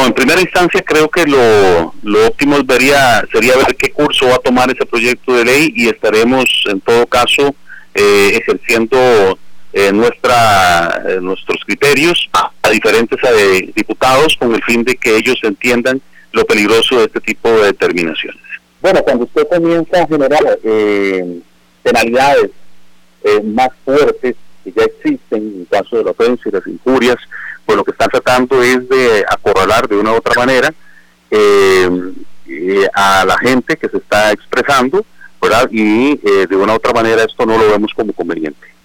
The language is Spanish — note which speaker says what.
Speaker 1: en primera instancia creo que lo óptimo sería ver qué curso va a tomar ese proyecto de ley y estaremos en todo caso ejerciendo nuestros criterios a diferentes diputados con el fin de que ellos entiendan lo peligroso de este tipo de determinaciones.
Speaker 2: Bueno, cuando usted comienza a generar penalidades más fuertes que ya existen en el caso de la ofensa y las injurias, pues lo que están tratando es de acorralar de una u otra manera a la gente que se está expresando, ¿verdad? Y de una u otra manera esto no lo vemos como conveniente.